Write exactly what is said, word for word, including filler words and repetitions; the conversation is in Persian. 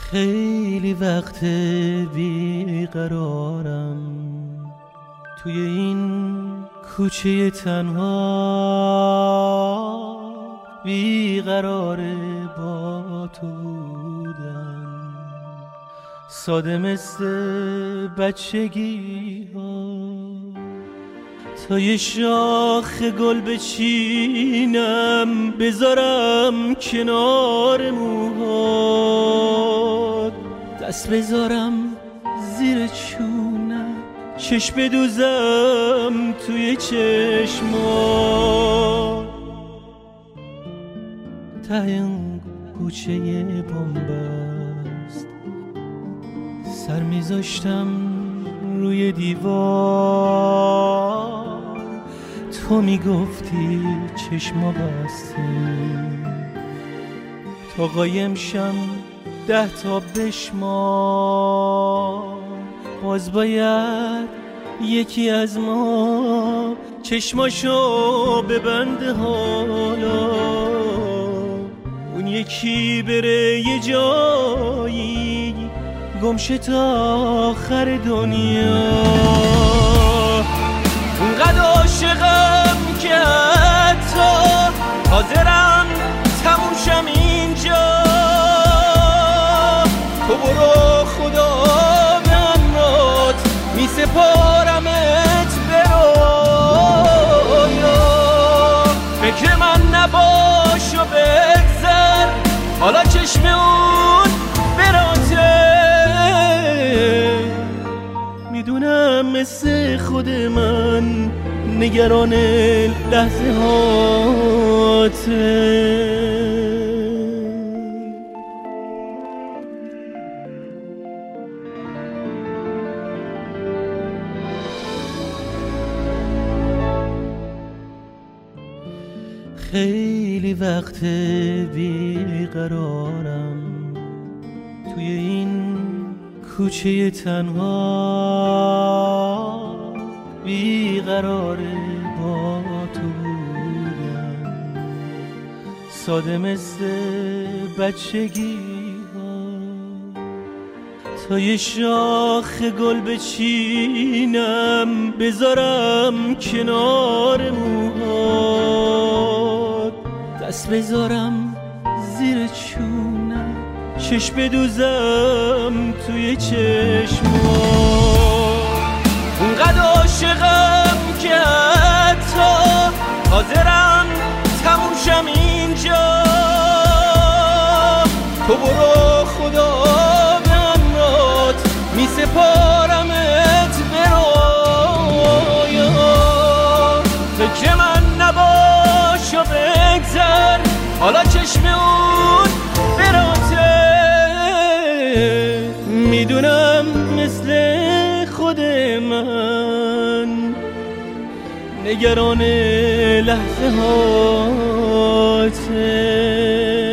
خیلی وقت بیقرارم توی این کوچه تنها، بیقرار با تو بودم، ساده مثل بچگی ها. تا یه شاخ گل بچینم بذارم کنار موهات، دست بذارم زیر چونم، چشم بدوزم توی چشمات. ته این کوچه بنبست سر میذاشتم روی دیوار، تو میگفتی چشما بسته تا قایم شم ده تا بشمار. باز باید یکی از ما چشماشو ببنده، حالا اون یکی بره یه جایی گمشه تا آخر دنیا. اونقدر عاشقم که حتی حاضرم تموم شم اینجا. تو برو خدا به امرات می سپارمت به رویا. فکر من نباش و بگذر، حالا چشم اون براته. میدونم مثل خود من نگران لحظه هاته. خیلی وقت بیقرارم توی این کوچه تنها، بیقرار با تو بودم، ساده مثل بچگی ها. تا یه شاخ گل بچینم بذارم کنار موهات، دست بذارم زیر چونم، چشم بدوزم توی چشمات. اونقدر عاشقم که حتی حاضرم تموم شم اینجا. تو برو خدا به امرات می سپارمت به رویا. فکر من نباش و بگذر، حالا چشم اون براته. میدونم مثل خود من نگران لحظه هاته.